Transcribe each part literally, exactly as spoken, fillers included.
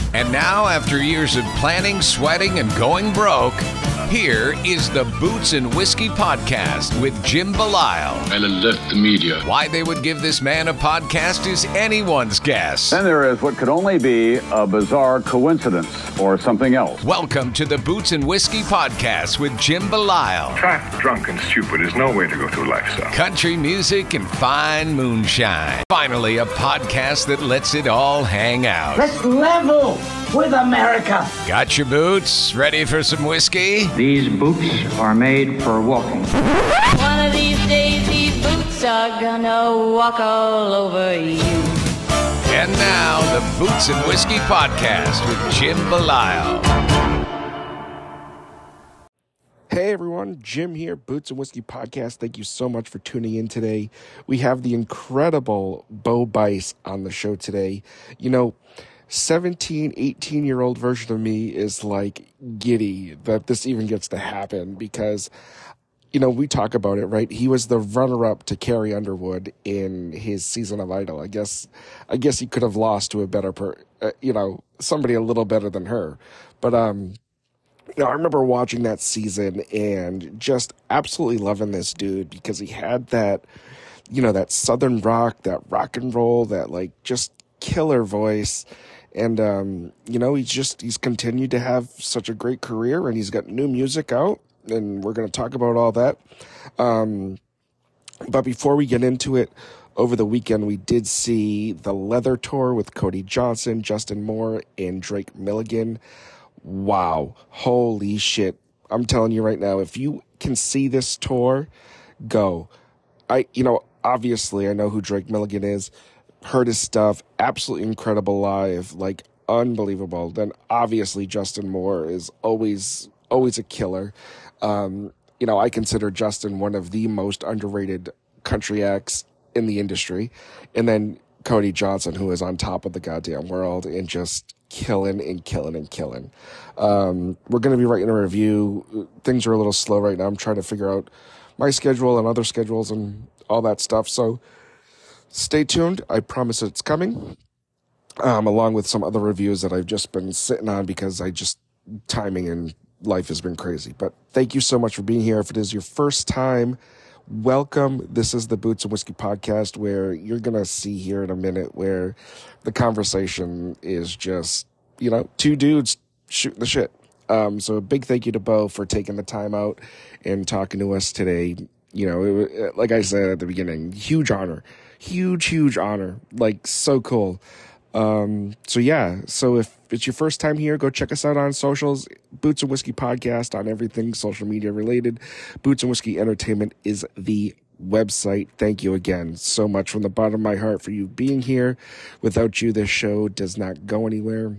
And now, after years of planning, sweating, and going broke, here is the Boots and Whiskey Podcast with Jim Belisle. And alert the media. Why they would give this man a podcast is anyone's guess. Then there is what could only be a bizarre coincidence or something else. Welcome to the Boots and Whiskey Podcast with Jim Belisle. Fat, drunk, and stupid is no way to go through life, sir. Country music and fine moonshine. Finally, a podcast that lets it all hang out. Let's level with America. Got your boots? Ready for some whiskey? These boots are made for walking. One of these days, these boots are gonna walk all over you. And now, the Boots and Whiskey Podcast with Jim Belisle. Hey everyone, Jim here, Boots and Whiskey Podcast. Thank you so much for tuning in today. We have the incredible Bo Bice on the show today. You know, seventeen, eighteen-year-old version of me is like giddy that this even gets to happen because, you know, we talk about it, right? He was the runner-up to Carrie Underwood in his season of Idol. I guess I guess he could have lost to a better, per, uh, you know, somebody a little better than her. But, um... You know, I remember watching that season and just absolutely loving this dude because he had that, you know, that Southern rock, that rock and roll, that like just killer voice. And, um, you know, he's just, he's continued to have such a great career and he's got new music out and we're going to talk about all that. Um, but before we get into it, over the weekend, we did see the Leather Tour with Cody Johnson, Justin Moore, and Drake Milligan. Wow. Holy shit. I'm telling you right now, if you can see this tour, go. I, you know, obviously I know who Drake Milligan is, heard his stuff, absolutely incredible live, like unbelievable. Then obviously Justin Moore is always, always a killer. Um, you know, I consider Justin one of the most underrated country acts in the industry. And then Cody Johnson, who is on top of the goddamn world and just killing and killing and killing. Um, we're going to be writing a review. Things are a little slow right now. I'm trying to figure out my schedule and other schedules and all that stuff. So stay tuned. I promise it's coming. Um, along with some other reviews that I've just been sitting on because I just, timing and life has been crazy. But thank you so much for being here. If it is your first time, welcome. This is the Boots and Whiskey Podcast where you're going to see here in a minute where the conversation is just, you know, two dudes shooting the shit. Um, so a big thank you to Bo for taking the time out and talking to us today. You know, it, like I said at the beginning, huge honor, huge, huge honor, like so cool. Um, so yeah, so if it's your first time here, go check us out on socials, Boots and Whiskey Podcast on everything social media related. Boots and Whiskey Entertainment is the website. Thank you again so much from the bottom of my heart for you being here. Without you, this show does not go anywhere.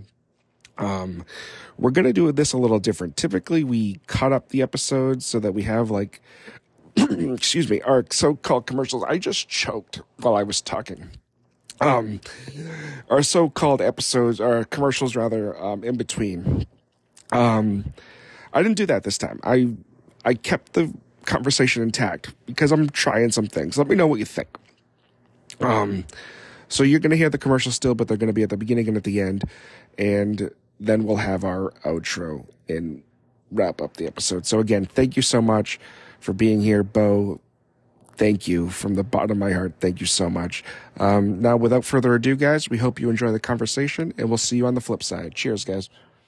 Um, we're going to do this a little different. Typically we cut up the episodes so that we have like, excuse me, our so-called commercials. I just choked while I was talking. Um, our so-called episodes, or commercials rather, um, in between. Um, I didn't do that this time. I, I kept the conversation intact because I'm trying some things. Let me know what you think. Um, so you're going to hear the commercials still, but they're going to be at the beginning and at the end. And then we'll have our outro and wrap up the episode. So again, thank you so much for being here, Bo. Thank you from the bottom of my heart. Thank you so much. Um, now, without further ado, guys, we hope you enjoy the conversation, and we'll see you on the flip side. Cheers, guys.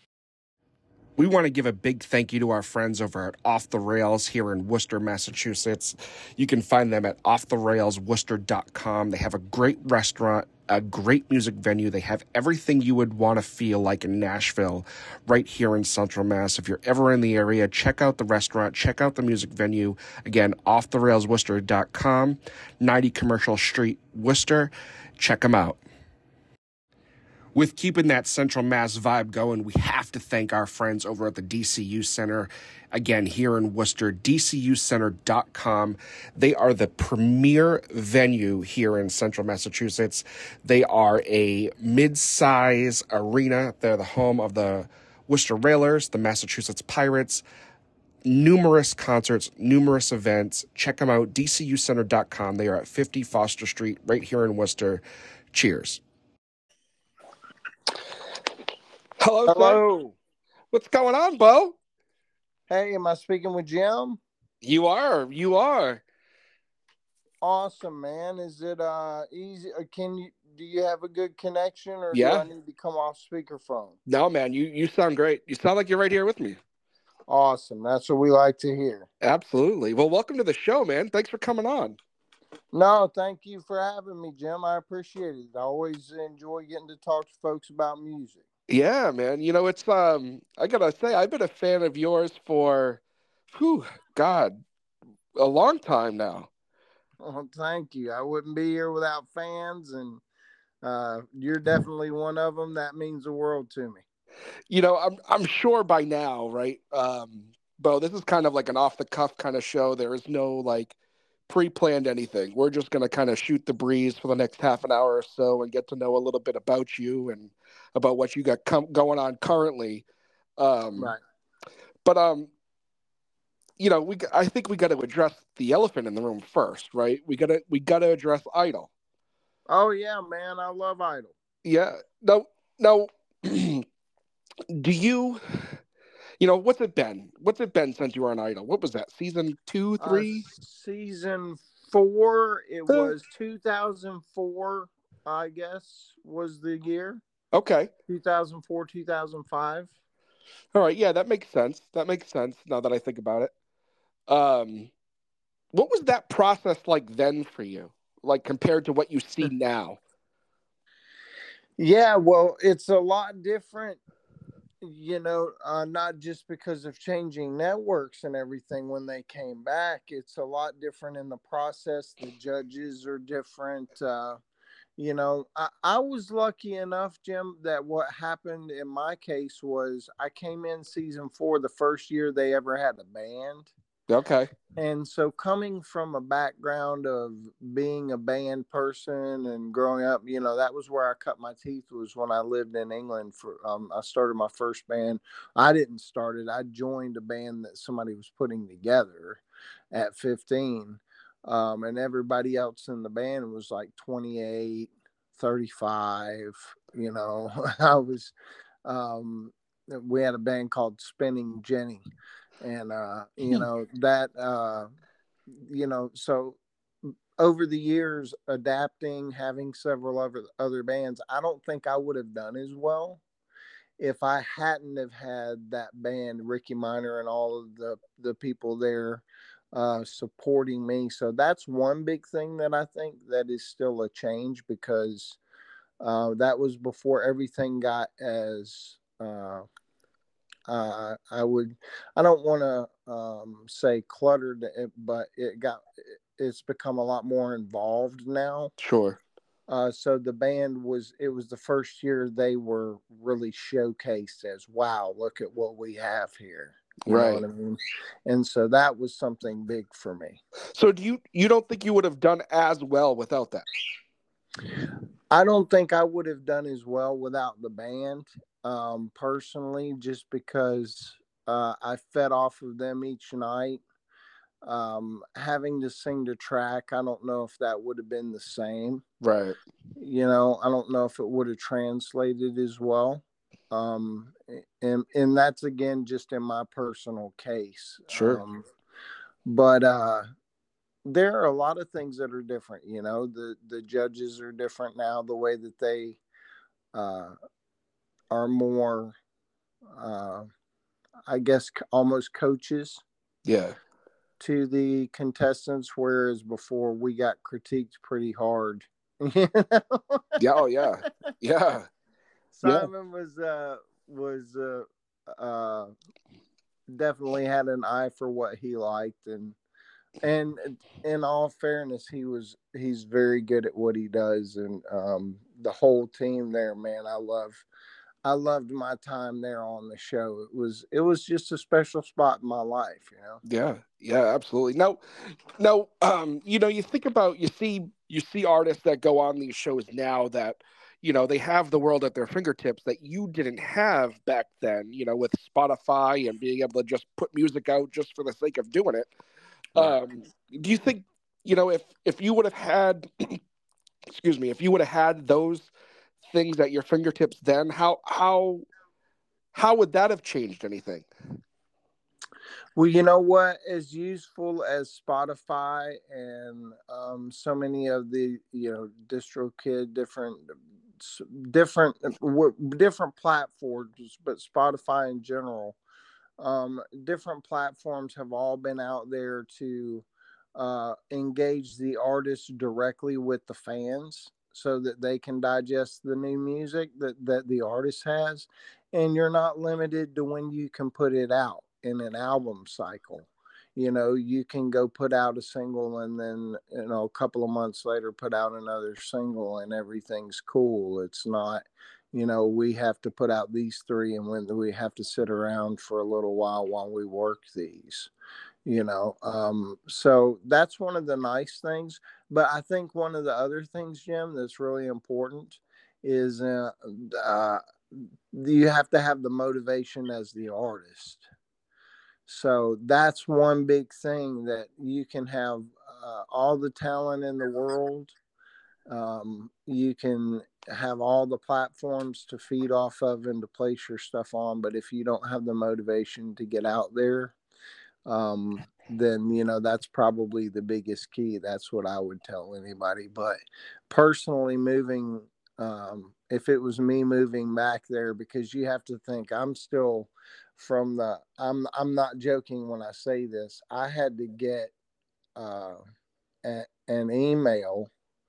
We want to give a big thank you to our friends over at Off the Rails here in Worcester, Massachusetts. You can find them at off the rails worcester dot com. They have a great restaurant, a great music venue. They have everything you would want to feel like in Nashville right here in Central Mass. If you're ever in the area, check out the restaurant, check out the music venue. Again, off the rails worcester dot com, ninety Commercial Street, Worcester. Check them out. With keeping that Central Mass vibe going, we have to thank our friends over at the D C U Center. Again, here in Worcester, d c u center dot com. They are the premier venue here in Central Massachusetts. They are a mid-size arena. They're the home of the Worcester Railers, the Massachusetts Pirates, numerous concerts, numerous events. Check them out, d c u center dot com. They are at fifty Foster Street right here in Worcester. Cheers. Hello, sir. Hello. What's going on, Bo? Hey, am I speaking with Jim? You are. You are. Awesome, man. Is it uh easy? Or can you do you have a good connection, or Yeah. do I need to come off speakerphone? No, man. You you sound great. You sound like you're right here with me. Awesome. That's what we like to hear. Absolutely. Well, welcome to the show, man. Thanks for coming on. No, thank you for having me, Jim. I appreciate it. I always enjoy getting to talk to folks about music. Yeah, man. You know, it's um. I gotta say, I've been a fan of yours for, whew, God, a long time now. Well, thank you. I wouldn't be here without fans, and uh, you're definitely one of them. That means the world to me. You know, I'm I'm sure by now, right? Um, Bo, this is kind of like an off the cuff kind of show. There is no like pre-planned anything. We're just gonna kind of shoot the breeze for the next half an hour or so and get to know a little bit about you and about what you got com- going on currently. Um, Right. But um, you know, we I think we got to address the elephant in the room first, right? We gotta we gotta address Idol. Oh yeah, man. I love Idol. Yeah. No. No. Do you, you know, what's it been? What's it been since you were on Idol? What was that? Season two, three? Uh, season four. It Huh. was two thousand four, I guess, was the year. Okay. two thousand four, two thousand five. All right. Yeah, that makes sense. That makes sense now that I think about it. Um, what was that process like then for you? Like compared to what you see now? Yeah, well, it's a lot different, you know, uh, not just because of changing networks and everything when they came back. It's a lot different in the process. The judges are different. Uh, you know, I, I was lucky enough, Jim, that what happened in my case was I came in season four the first year they ever had a band. Okay. And so coming from a background of being a band person and growing up, you know, that was where I cut my teeth, was when I lived in England. For um, I started my first band. I didn't start it. I joined a band that somebody was putting together at fifteen. Um, and everybody else in the band was like twenty-eight, thirty-five, you know. I was, um, we had a band called Spinning Jenny. And, uh, you know, that, uh, you know, so over the years, adapting, having several other, other bands, I don't think I would have done as well if I hadn't have had that band, Ricky Minor, and all of the, the people there uh, supporting me. So that's one big thing that I think that is still a change, because uh, that was before everything got as... Uh, Uh, I would, I don't want to um, say cluttered, but it got, it's become a lot more involved now. Sure. Uh, so the band was, it was the first year they were really showcased as, wow, look at what we have here. You Right. know what I mean? And so that was something big for me. So do you, you don't think you would have done as well without that? I don't think I would have done as well without the band. Um, personally, just because uh, I fed off of them each night. Um, having to sing the track, I don't know if that would have been the same. Right. You know, I don't know if it would have translated as well. Um, and, and that's, again, just in my personal case. Sure. Um, but uh, there are a lot of things that are different. You know, the, the judges are different now, the way that they uh, are more, uh, I guess, almost coaches. Yeah. To the contestants, whereas before we got critiqued pretty hard. You know? Yeah. Oh, yeah. Yeah. Simon yeah. was uh, was uh, uh, definitely had an eye for what he liked, and and in all fairness, he was he's very good at what he does, and um, the whole team there, man, I love. I loved my time there on the show. It was it was just a special spot in my life, you know. Yeah, yeah, absolutely. No, no, um, you know, you think about you see you see artists that go on these shows now that, you know, they have the world at their fingertips that you didn't have back then, you know, with Spotify and being able to just put music out just for the sake of doing it. Right. Um, do you think, you know, if if you would have had excuse me, if you would have had those things at your fingertips then, how how how would that have changed anything? Well, you know what? As useful as Spotify and um, so many of the, you know, DistroKid, different, different, different platforms, but Spotify in general, um, different platforms have all been out there to uh, engage the artists directly with the fans so that they can digest the new music that, that the artist has. And you're not limited to when you can put it out in an album cycle. You know, you can go put out a single and then, you know, a couple of months later put out another single and everything's cool. It's not, you know, we have to put out these three and when we have to sit around for a little while while we work these, you know. Um, so that's one of the nice things. But I think one of the other things, Jim, that's really important is uh, uh, you have to have the motivation as the artist. So that's one big thing, that you can have uh, all the talent in the world. Um, you can have all the platforms to feed off of and to place your stuff on. But if you don't have the motivation to get out there, um, then, you know, that's probably the biggest key. That's what I would tell anybody. But personally, moving, um, if it was me moving back there, because you have to think, I'm still from the, I'm, I'm not joking when I say this. I had to get uh, a, an email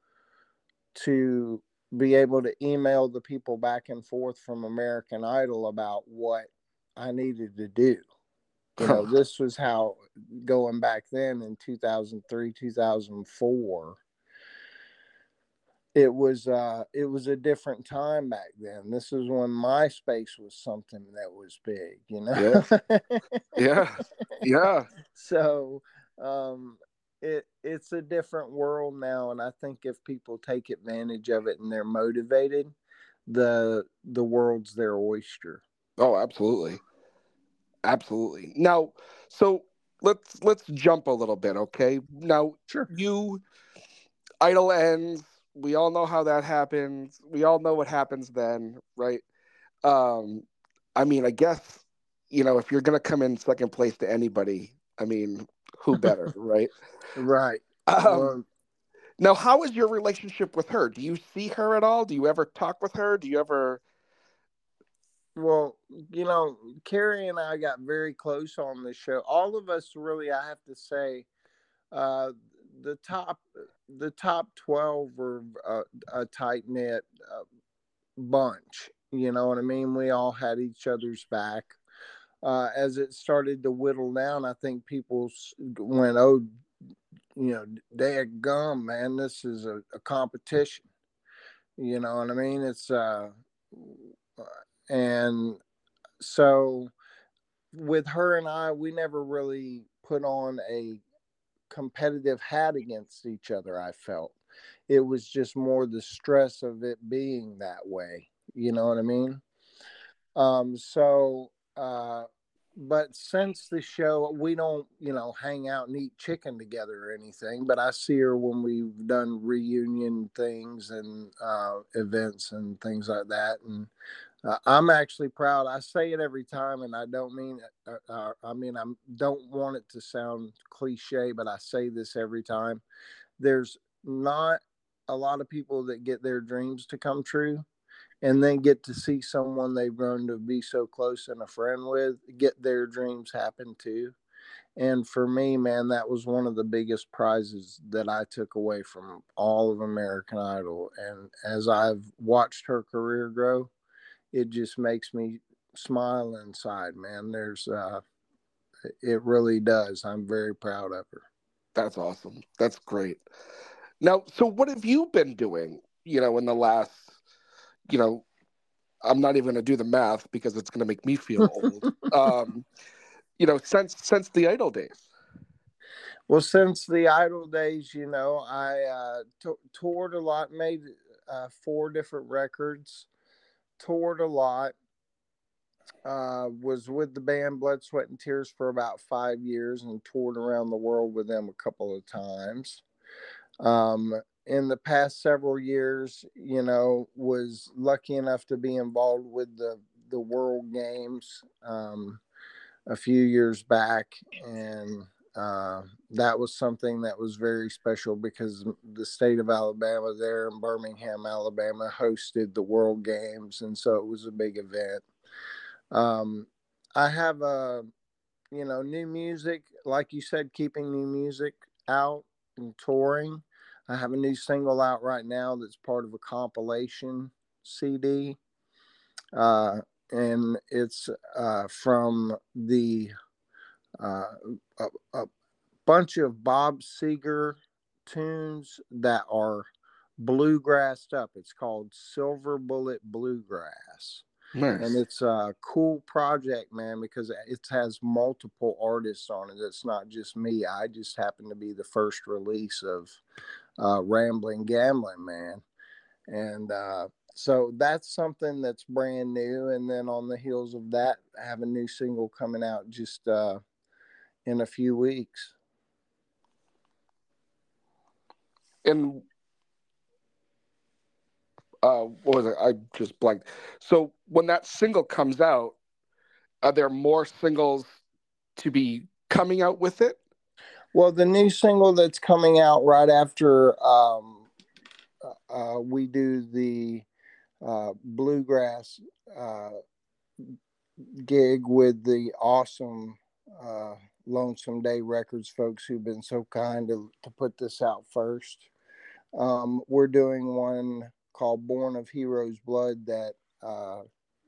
to be able to email the people back and forth from American Idol about what I needed to do. You know, this was how, going back then in two thousand three, two thousand four, it was uh, it was a different time back then. This is when MySpace was something that was big, you know? Yeah. Yeah. Yeah. So um, it it's a different world now. And I think if people take advantage of it and they're motivated, the the world's their oyster. Oh, absolutely. Absolutely. Now, so let's let's jump a little bit, okay? Now, Sure. You Idol ends. We all know how that happens. We all know what happens then, right? Um, I mean, I guess, you know, if you're gonna come in second place to anybody, I mean, who better, right? Right. Um, Well, now, how is your relationship with her? Do you see her at all? Do you ever talk with her? Do you ever? Well, you know, Carrie and I got very close on the show. All of us, really, I have to say, uh, the top, the top twelve were uh, a tight knit uh, bunch. You know what I mean? We all had each other's back. Uh, as it started to whittle down, I think people went, "Oh, you know, dadgum, man, this is a, a competition." You know what I mean? It's uh, and so with her and I, we never really put on a competitive hat against each other. I felt it was just more the stress of it being that way. You know what I mean? Um, so, uh, but since the show, we don't, you know, hang out and eat chicken together or anything, but I see her when we've done reunion things and uh, events and things like that. And uh, I'm actually proud. I say it every time, and I don't mean it. Uh, uh, I mean, I don't want it to sound cliche, but I say this every time. There's not a lot of people that get their dreams to come true and then get to see someone they've grown to be so close and a friend with get their dreams happen too. And for me, man, that was one of the biggest prizes that I took away from all of American Idol. And as I've watched her career grow, it just makes me smile inside, man. There's, uh, it really does. I'm very proud of her. That's awesome. That's great. Now, so what have you been doing, you know, in the last, you know, I'm not even going to do the math because it's going to make me feel old, um, you know, since, since the Idol days? Well, since the Idol days, you know, I uh, t- toured a lot, made uh, four different records, toured a lot, uh, was with the band Blood, Sweat, and Tears for about five years and toured around the world with them a couple of times. Um, in the past several years, you know, was lucky enough to be involved with the, the World Games um, a few years back, and uh, that was something that was very special because the state of Alabama there in Birmingham, Alabama, hosted the World Games, and so it was a big event. Um, I have a, you know, new music, like you said, keeping new music out and touring. I have a new single out right now that's part of a compilation C D. Uh, and it's uh, from the uh, a, a bunch of Bob Seger tunes that are bluegrassed up. It's called Silver Bullet Bluegrass. Nice. And it's a cool project, man, because it has multiple artists on it. It's not just me. I just happen to be the first release of uh, Rambling Gambling Man. And uh, so that's something that's brand new. And then on the heels of that, I have a new single coming out just uh, in a few weeks. And uh, what was it? I just blanked. So when that single comes out, are there more singles to be coming out with it? Well, the new single that's coming out right after um, uh, we do the uh, bluegrass uh, gig with the awesome uh, Lonesome Day Records folks who've been so kind to, to put this out first. Um, we're doing one called Born of Heroes Blood that uh,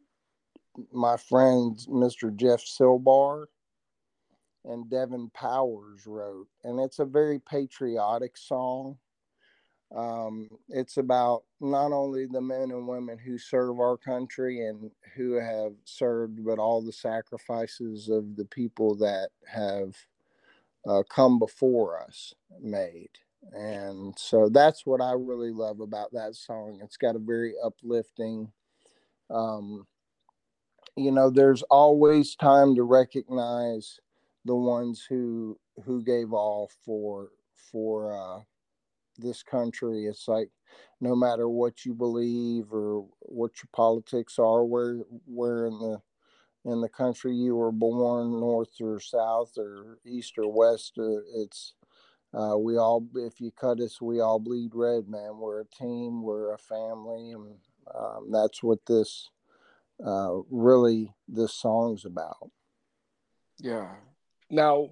my friend Mister Jeff Silbar and Devin Powers wrote. And it's a very patriotic song. Um, it's about not only the men and women who serve our country and who have served, but all the sacrifices of the people that have uh, come before us made. And so that's what I really love about that song. It's got a very uplifting, um, you know, there's always time to recognize the ones who, who gave all for, for, uh, this country. It's like, no matter what you believe or what your politics are, where, where in the, in the country you were born, north or south or east or west, uh, it's, Uh, we all, if you cut us, we all bleed red, man. We're a team, we're a family, and um, that's what this uh, really this song's about. Yeah. Now,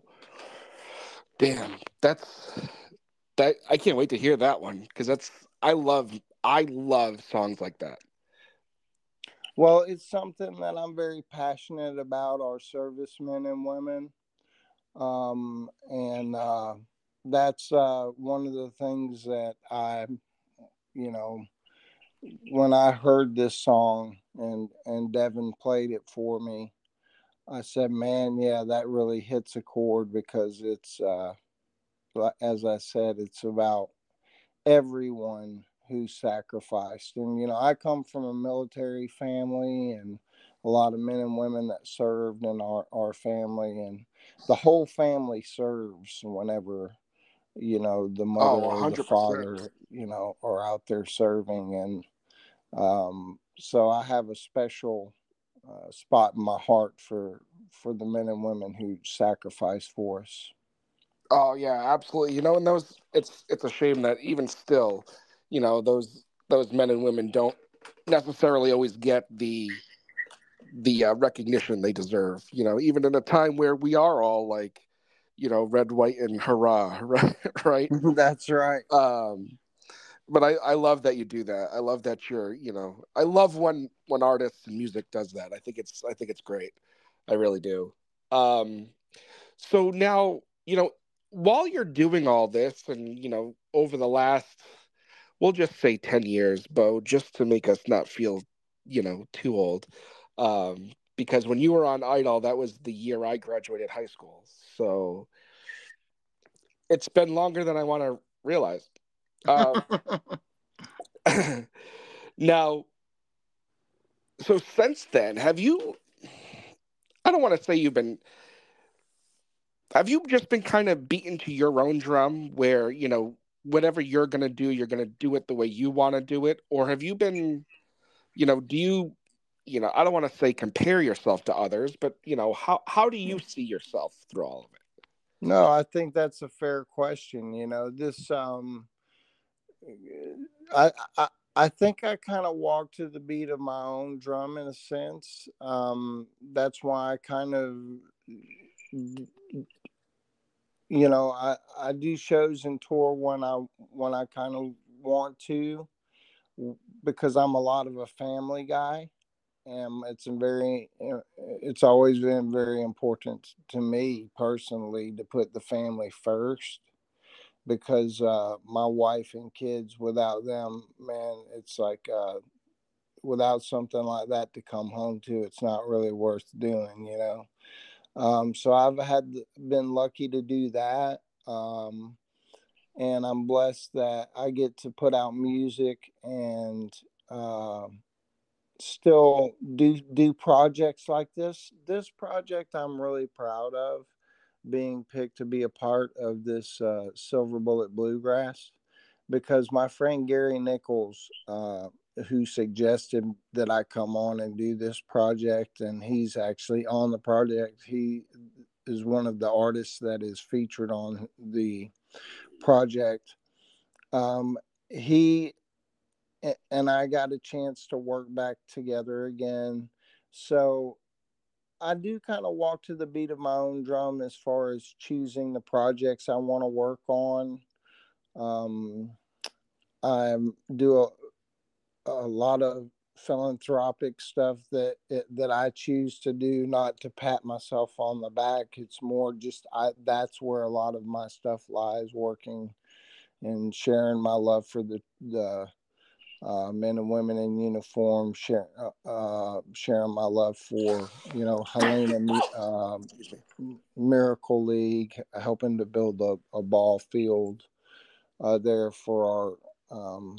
damn, that's that. I can't wait to hear that one because that's I love I love songs like that. Well, it's something that I'm very passionate about, our servicemen and women, um, and. Uh, That's uh, one of the things that I, you know, when I heard this song and, and Devin played it for me, I said, man, yeah, that really hits a chord because it's, uh, as I said, it's about everyone who sacrificed. And, you know, I come from a military family and a lot of men and women that served in our, our family, and the whole family serves whenever, you know, the mother oh, or the father, you know, are out there serving. And um, so I have a special uh, spot in my heart for, for the men and women who sacrifice for us. Oh yeah, absolutely. You know, and those, it's, it's a shame that even still, you know, those, those men and women don't necessarily always get the, the uh, recognition they deserve, you know, even in a time where we are all like, you know, red, white, and hurrah, right? right? That's right. Um, but I, I love that you do that. I love that you're, you know, I love when, when artists and music does that. I think it's, I think it's great. I really do. Um, so now, you know, while you're doing all this and, you know, over the last, we'll just say ten years, Bo, just to make us not feel, you know, too old. Um, because when you were on Idol, that was the year I graduated high school. So it's been longer than I want to realize. Uh, now, so since then, have you, I don't want to say you've been, have you just been kind of beaten to your own drum where, you know, whatever you're going to do, you're going to do it the way you want to do it? Or have you been, you know, do you, you know, I don't want to say compare yourself to others, but, you know, how, how do you see yourself through all of it? No, I think that's a fair question. You know, this, um, I, I, I think I kind of walk to the beat of my own drum in a sense. Um, that's why I kind of, you know, I, I do shows and tour when I, when I kind of want to, because I'm a lot of a family guy. And it's a very, it's always been very important to me personally to put the family first, because uh, my wife and kids, without them, man, it's like uh, without something like that to come home to, it's not really worth doing, you know. Um, so I've had been lucky to do that. Um, and I'm blessed that I get to put out music and, uh, still do do projects like this. This project I'm really proud of, being picked to be a part of this uh, Silver Bullet Bluegrass, because my friend Gary Nichols, uh, who suggested that I come on and do this project, and he's actually on the project. He is one of the artists that is featured on the project. Um, he and I got a chance to work back together again. So I do kind of walk to the beat of my own drum as far as choosing the projects I want to work on. Um, I do a, a lot of philanthropic stuff that that I choose to do, not to pat myself on the back. It's more just I that's where a lot of my stuff lies, working and sharing my love for the the uh, men and women in uniform, share, uh, uh, sharing my love for, you know, Helena uh, Miracle League, helping to build a, a ball field uh, there for our, um,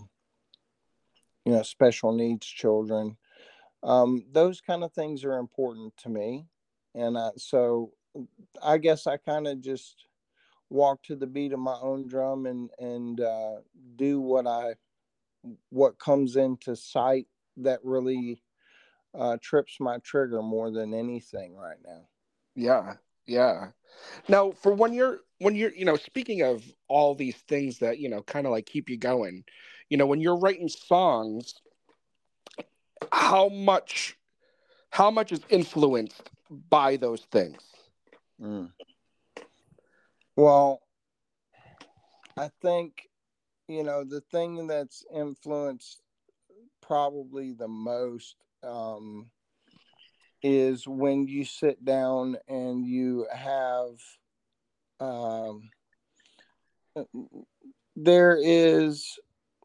you know, special needs children. Um, those kind of things are important to me. And uh, so I guess I kind of just walk to the beat of my own drum and, and uh, do what I what comes into sight that really uh, trips my trigger more than anything right now. Yeah, yeah. Now, for when you're when you're you know, speaking of all these things that, you know, kind of like keep you going, you know, when you're writing songs, how much how much is influenced by those things? Mm. Well, I think, you know, the thing that's influenced probably the most um, is when you sit down and you have, um, there is,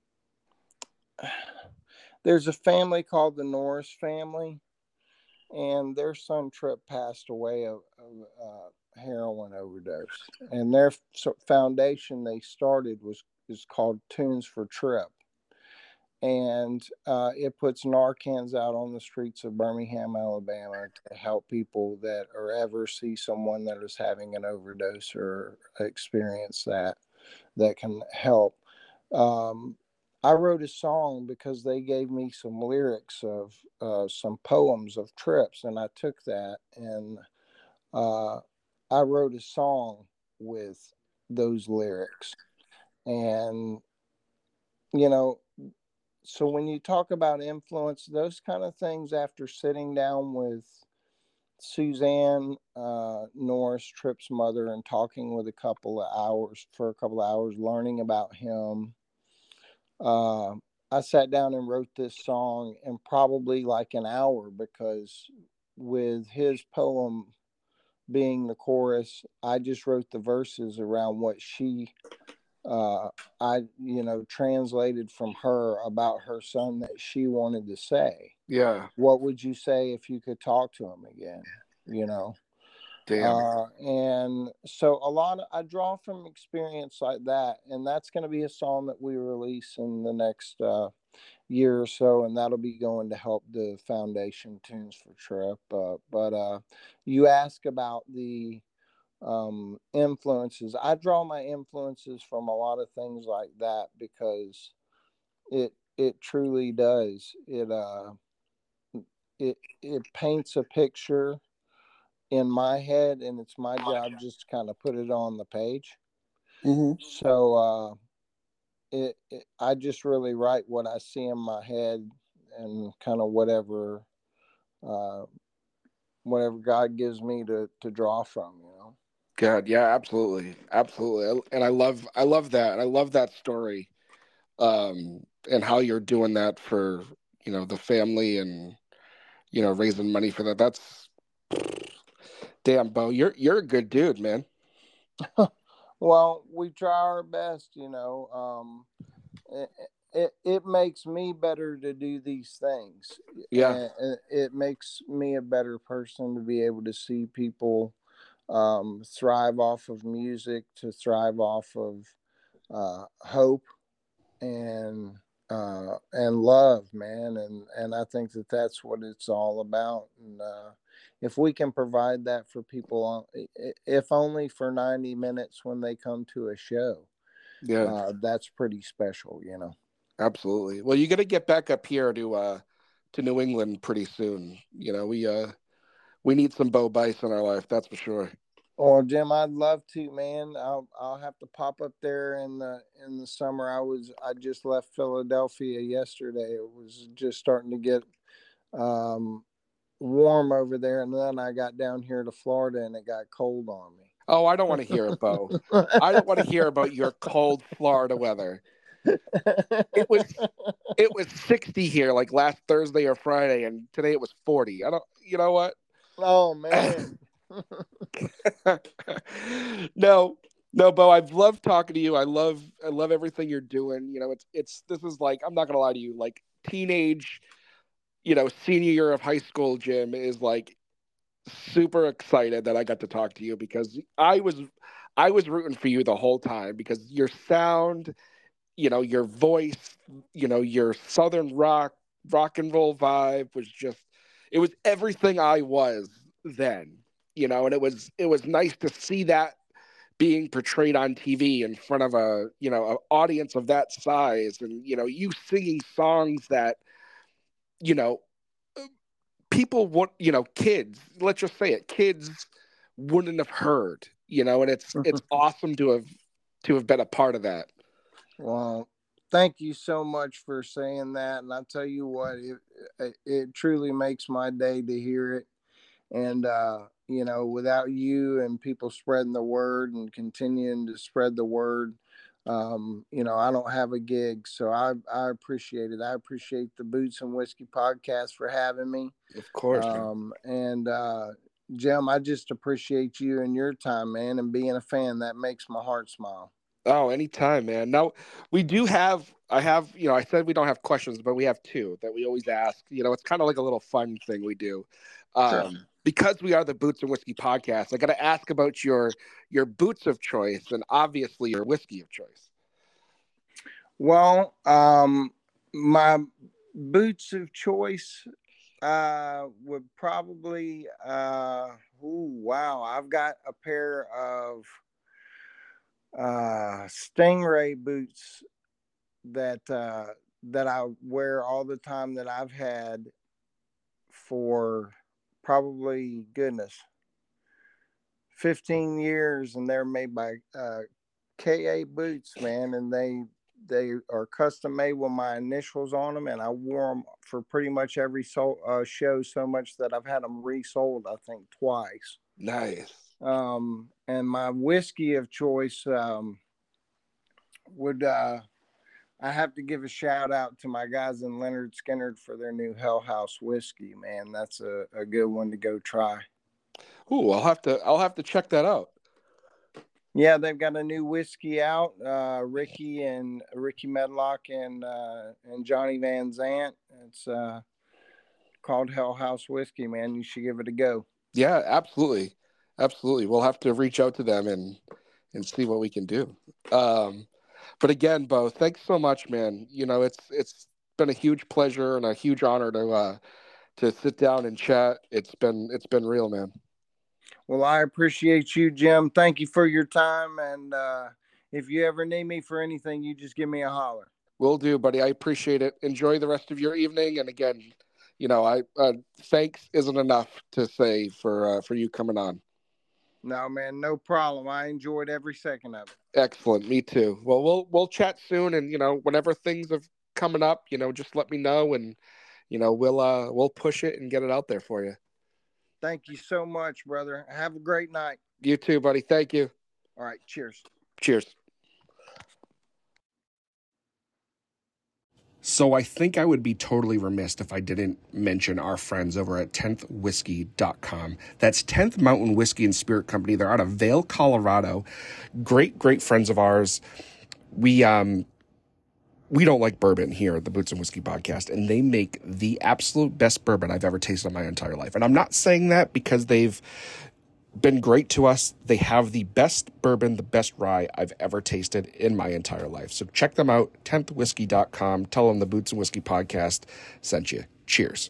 there's a family called the Norris family, and their son Trip passed away of, of uh, heroin overdose, and their foundation they started was is called Tunes for Trip. And uh, it puts Narcans out on the streets of Birmingham, Alabama, to help people that or ever see someone that is having an overdose or experience that that can help. Um, I wrote a song because they gave me some lyrics of uh, some poems of Trips, and I took that and uh, I wrote a song with those lyrics. And you know, so when you talk about influence, those kind of things, after sitting down with Suzanne uh, Norris, Tripp's mother, and talking with a couple of hours for a couple of hours, learning about him, uh, I sat down and wrote this song in probably like an hour, because with his poem being the chorus, I just wrote the verses around what she uh I you know translated from her about her son that she wanted to say. Yeah. What would you say if you could talk to him again? You know. Damn. Uh and so a lot of I draw from experience like that, and that's going to be a song that we release in the next uh year or so, and that'll be going to help the foundation Tunes for Trip. Uh, but uh you ask about the um influences. I draw my influences from a lot of things like that, because it it truly does it uh it it paints a picture in my head, and it's my job just to kind of put it on the page. Mm-hmm. So uh, it, it I just really write what I see in my head, and kind of whatever uh, whatever God gives me to to draw from, you know. God, yeah, absolutely, absolutely, and I love, I love that, I love that story, um, and how you're doing that for, you know, the family, and, you know, raising money for that. That's damn, Bo, you're you're a good dude, man. Well, we try our best, you know. Um, it, it it makes me better to do these things. Yeah, And it makes me a better person to be able to see people um, thrive off of music, to thrive off of uh, hope and uh, and love, man. And and I think that that's what it's all about. And uh, if we can provide that for people, if only for ninety minutes when they come to a show, yeah, uh, that's pretty special, you know. absolutely. Well, you got to get back up here to uh to New England pretty soon. You know, we uh we need some Bo Bice in our life, that's for sure. Oh, Jim, I'd love to, man. I'll I'll have to pop up there in the in the summer. I was I just left Philadelphia yesterday. It was just starting to get um, warm over there, and then I got down here to Florida, and it got cold on me. Oh, I don't want to hear it, Bo. I don't want to hear about your cold Florida weather. It was it was sixty here like last Thursday or Friday, and today it was forty. I don't. You know what? Oh man. no, no, Bo. I've loved talking to you. I love, I love everything you're doing. You know, it's, it's. This is like, I'm not gonna lie to you. Like teenage, you know, senior year of high school, Jim is like super excited that I got to talk to you, because I was, I was rooting for you the whole time, because your sound, you know, your voice, you know, your Southern rock, rock and roll vibe was just, it was everything I was then. You know, and it was it was nice to see that being portrayed on T V in front of a, you know, an audience of that size, and, you know, you singing songs that, you know, people want, you know, kids, let's just say it, kids wouldn't have heard, you know, and it's it's awesome to have to have been a part of that. Well, thank you so much for saying that, and I'll tell you what, it it, it truly makes my day to hear it. And uh you know, without you and people spreading the word and continuing to spread the word, um, you know, I don't have a gig. So I, I appreciate it. I appreciate the Boots and Whiskey podcast for having me. Of course. Um, and uh, Jim, I just appreciate you and your time, man, and being a fan. That makes my heart smile. Oh, anytime, man. Now, we do have, I have, you know, I said we don't have questions, but we have two that we always ask. You know, it's kind of like a little fun thing we do. Um, sure. Because we are the Boots and Whiskey podcast, I got to ask about your your boots of choice, and obviously your whiskey of choice. Well, um, my boots of choice uh, would probably, uh, ooh, wow, I've got a pair of uh, Stingray boots that uh, that I wear all the time, that I've had for probably, goodness, fifteen years, and they're made by uh, K A Boots, man, and they they are custom made with my initials on them, and I wore them for pretty much every so, uh, show, so much that I've had them resold, I think, twice. Nice. Um, and my whiskey of choice um, would uh, I have to give a shout out to my guys in Leonard Skinner for their new Hell House whiskey, man. That's a, a good one to go try. Ooh, I'll have to I'll have to check that out. Yeah, they've got a new whiskey out. Uh, Ricky and Ricky Medlock and uh, and Johnny Van Zant. It's uh, called Hell House whiskey, man. You should give it a go. Yeah, absolutely, absolutely. We'll have to reach out to them and and see what we can do. Um, But again, Bo, thanks so much, man. You know, it's it's been a huge pleasure and a huge honor to uh, to sit down and chat. It's been it's been real, man. Well, I appreciate you, Jim. Thank you for your time. And uh, if you ever need me for anything, you just give me a holler. Will do, buddy. I appreciate it. Enjoy the rest of your evening. And again, you know, I uh, thanks isn't enough to say for uh, for you coming on. No, man, no problem. I enjoyed every second of it. Excellent. Me too. Well, we'll we'll chat soon, and you know, whenever things are coming up, you know, just let me know, and you know, we'll uh we'll push it and get it out there for you. Thank you so much, brother. Have a great night. You too, buddy. Thank you. All right. Cheers. Cheers. So I think I would be totally remiss if I didn't mention our friends over at tenth whiskey dot com. That's tenth Mountain Whiskey and Spirit Company. They're out of Vail, Colorado. Great, great friends of ours. We um we don't like bourbon here at the Boots and Whiskey Podcast, and they make the absolute best bourbon I've ever tasted in my entire life. And I'm not saying that because they've been great to us. They have the best bourbon, the best rye I've ever tasted in my entire life. So check them out, tenth whiskey dot com. Tell them the Boots and Whiskey Podcast sent you. Cheers.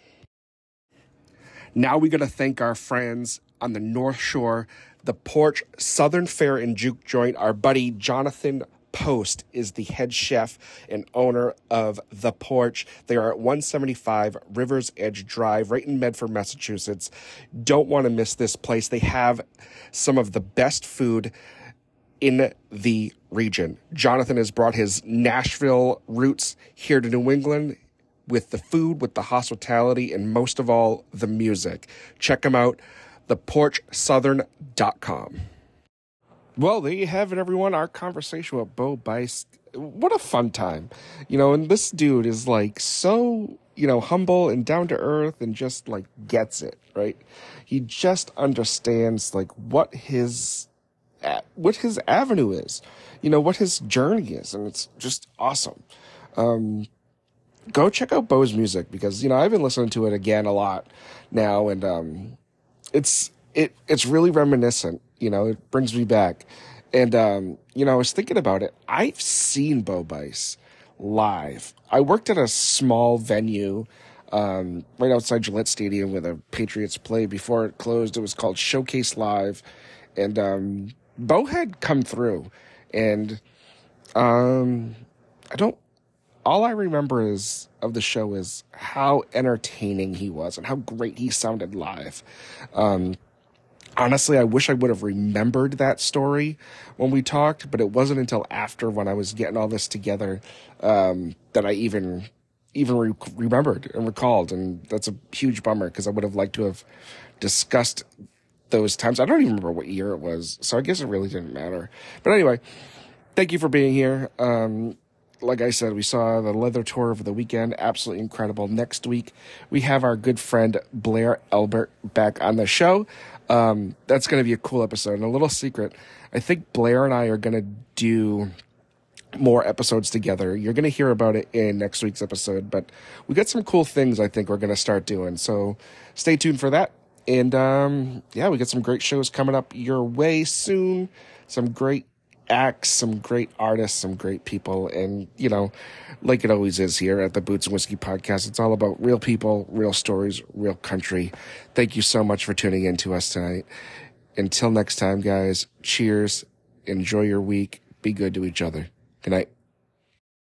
Now we're going to thank our friends on the North Shore, the Porch Southern Fare and Juke Joint. Our buddy Jonathan Post is the head chef and owner of The Porch. They are at one seventy-five Rivers Edge Drive, right in Medford, Massachusetts. Don't want to miss this place. They have some of the best food in the region. Jonathan has brought his Nashville roots here to New England with the food, with the hospitality, and most of all, the music. Check them out, the porch southern dot com. Well, there you have it, everyone. Our conversation with Bo Bice. What a fun time. You know, and this dude is like so, you know, humble and down to earth and just like gets it, right? He just understands like what his, what his avenue is, you know, what his journey is. And it's just awesome. Um, go check out Bo's music because, you know, I've been listening to it again a lot now. And um, it's, it, it's really reminiscent. You know, it brings me back. And, um, you know, I was thinking about it. I've seen Bo Bice live. I worked at a small venue um, right outside Gillette Stadium where the Patriots played. Before it closed, it was called Showcase Live. And um, Bo had come through. And um, I don't, all I remember is of the show is how entertaining he was and how great he sounded live. Um Honestly, I wish I would have remembered that story when we talked, but it wasn't until after when I was getting all this together um, that I even even re- remembered and recalled, and that's a huge bummer because I would have liked to have discussed those times. I don't even remember what year it was, so I guess it really didn't matter. But anyway, thank you for being here. Um, like I said, we saw the leather tour over the weekend. Absolutely incredible. Next week, we have our good friend Blair Elbert back on the show. Um, that's going to be a cool episode. And a little secret, I think Blair and I are going to do more episodes together. You're going to hear about it in next week's episode, but we got some cool things I think we're going to start doing. So stay tuned for that. And, um, yeah, we got some great shows coming up your way soon. Some great acts, some great artists, some great people. And, you know, like it always is here at the Boots and Whiskey Podcast, it's all about real people, real stories, real country. Thank you so much for tuning in to us tonight. Until next time, guys, cheers. Enjoy your week. Be good to each other. Good night.